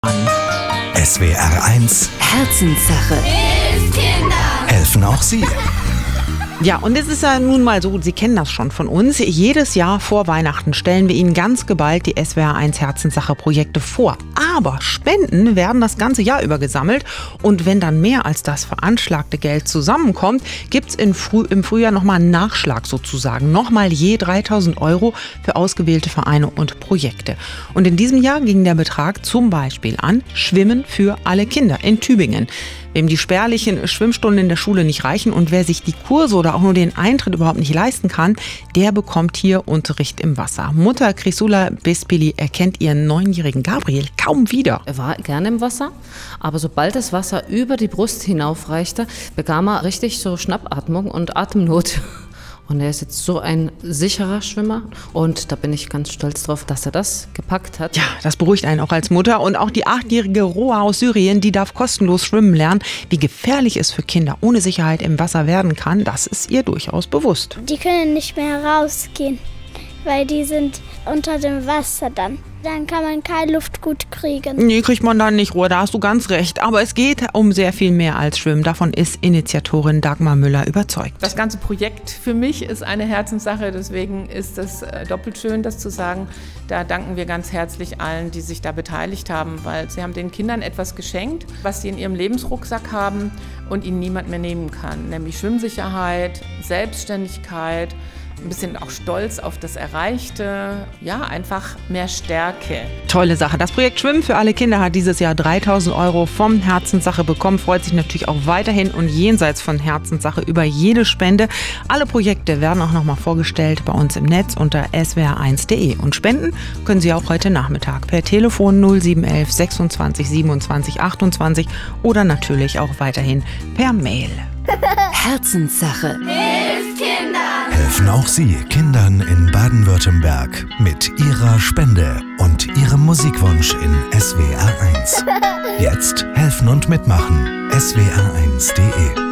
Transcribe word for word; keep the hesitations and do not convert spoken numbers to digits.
S W R eins Herzenssache. Hilft Kindern. Helfen auch Sie. Ja, und es ist ja nun mal so, Sie kennen das schon von uns. Jedes Jahr vor Weihnachten stellen wir Ihnen ganz geballt die S W R eins Herzenssache-Projekte vor. Aber Spenden werden das ganze Jahr über gesammelt. Und wenn dann mehr als das veranschlagte Geld zusammenkommt, gibt es Früh- im Frühjahr nochmal einen Nachschlag sozusagen. Nochmal je dreitausend Euro für ausgewählte Vereine und Projekte. Und in diesem Jahr ging der Betrag zum Beispiel an Schwimmen für alle Kinder in Tübingen. Wem die spärlichen Schwimmstunden in der Schule nicht reichen und wer sich die Kurse oder auch nur den Eintritt überhaupt nicht leisten kann, der bekommt hier Unterricht im Wasser. Mutter Chrysula Bespili erkennt ihren neunjährigen Gabriel kaum wieder. Er war gerne im Wasser, aber sobald das Wasser über die Brust hinaufreichte, bekam er richtig so Schnappatmung und Atemnot. Und er ist jetzt so ein sicherer Schwimmer und da bin ich ganz stolz drauf, dass er das gepackt hat. Ja, das beruhigt einen auch als Mutter. Und auch die achtjährige Roa aus Syrien, die darf kostenlos schwimmen lernen. Wie gefährlich es für Kinder ohne Sicherheit im Wasser werden kann, das ist ihr durchaus bewusst. Die können nicht mehr rausgehen, weil die sind unter dem Wasser dann. Dann kann man keine Luft gut kriegen. Nee, kriegt man dann nicht, Ruhe, da hast du ganz recht. Aber es geht um sehr viel mehr als Schwimmen. Davon ist Initiatorin Dagmar Müller überzeugt. Das ganze Projekt für mich ist eine Herzenssache, deswegen ist es doppelt schön, das zu sagen. Da danken wir ganz herzlich allen, die sich da beteiligt haben, weil sie haben den Kindern etwas geschenkt, was sie in ihrem Lebensrucksack haben und ihnen niemand mehr nehmen kann. Nämlich Schwimmsicherheit, Selbstständigkeit, ein bisschen auch Stolz auf das Erreichte, ja, einfach mehr Stärke. Tolle Sache. Das Projekt Schwimmen für alle Kinder hat dieses Jahr dreitausend Euro vom Herzenssache bekommen, freut sich natürlich auch weiterhin und jenseits von Herzenssache über jede Spende. Alle Projekte werden auch nochmal vorgestellt bei uns im Netz unter s w r eins punkt d e. Und spenden können Sie auch heute Nachmittag per Telefon null sieben elf sechsundzwanzig siebenundzwanzig achtundzwanzig oder natürlich auch weiterhin per Mail. Herzenssache. Hilft Kindern. Helfen auch Sie Kindern in Baden-Württemberg mit Ihrer Spende und Ihrem Musikwunsch in S W R eins. Jetzt helfen und mitmachen. S W R eins punkt d e